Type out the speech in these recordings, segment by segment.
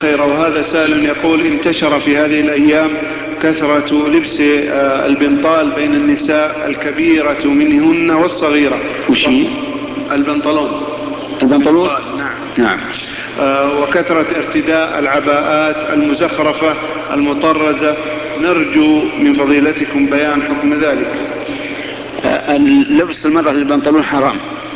خير. وهذا سائل يقول: انتشر في هذه الأيام كثرة لبس البنطال بين النساء، الكبيرة منهن والصغيرة. وشي؟ البنطلون. نعم. وكثرة ارتداء العباءات المزخرفة المطرزة. نرجو من فضيلتكم بيان حكم ذلك. لبس المرأة للبنطلون حرام،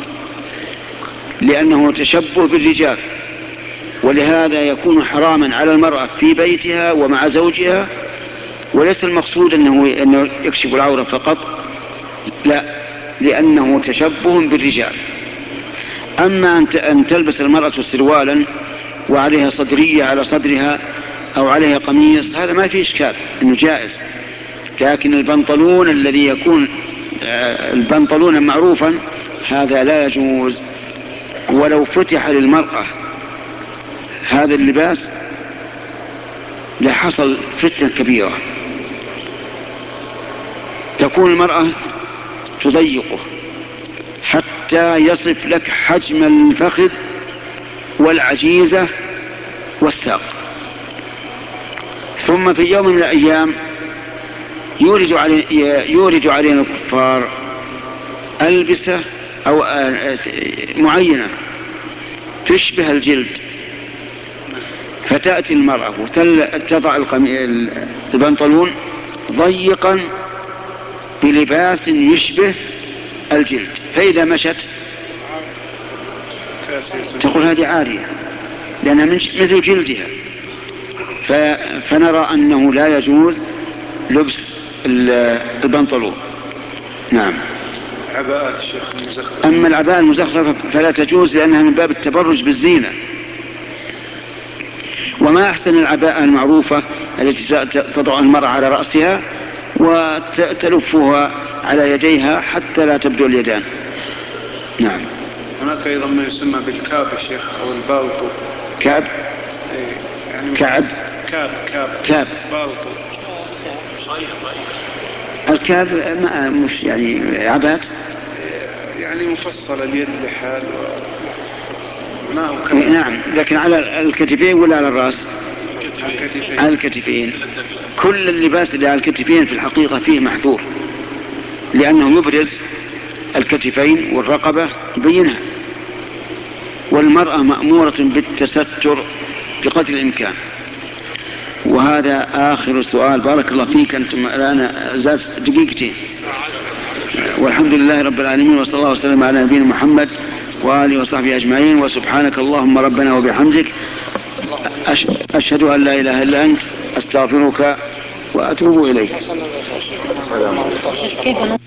لأنه تشبه بالرجال، ولهذا يكون حراما على المرأة في بيتها ومع زوجها. وليس المقصود أنه يكشف العورة فقط، لا، لأنه تشبه بالرجال. أما أن تلبس المرأة سروالا وعليها صدرية على صدرها أو عليها قميص، هذا ما فيه إشكال، إنه جائز. لكن البنطلون الذي يكون البنطلون معروفا هذا لا يجوز. ولو فتح للمرأة هذا اللباس لحصل فتنة كبيرة، تكون المرأة تضيقه حتى يصف لك حجم الفخذ والعجيزة والساق. ثم في يوم من الأيام يورد علينا الكفار ألبسة أو معينة تشبه الجلد، فتأتي المرأة وتضع البنطلون ضيقا بلباس يشبه الجلد، فإذا مشت تقول هذه عارية لأنها مثل جلدها. فنرى أنه لا يجوز لبس البنطلون. نعم. عباءات الشيخ المزخرفة. أما العباءة المزخرفة فلا تجوز، لأنها من باب التبرج بالزينة. وما أحسن العباءة المعروفة التي تضع المرأة على رأسها وتلفها على يديها حتى لا تبدو اليدان. نعم. هناك أيضا ما يسمى بالكاب يا شيخ، أو البالطو. كاب؟ يعني كعب؟ كاب بالطو. الكاب مش يعني عبات، يعني مفصل اليد لحال ما هو كاب. نعم، لكن على الكتفين ولا على الرأس؟ على الكتفين. كل اللباس اللي على الكتفين في الحقيقة فيه محذور، لأنه يبرز الكتفين والرقبة يبينها، والمرأة مأمورة بالتستر بقدر الإمكان. وهذا آخر سؤال. بارك الله فيك. أنتم الآن زاد دقيقتين. والحمد لله رب العالمين، وصلى الله وسلم على نبينا محمد وآله وصحبه أجمعين. وسبحانك اللهم ربنا وبحمدك، أشهد أن لا إله إلا أنت، أستغفرك وأتوب إليك.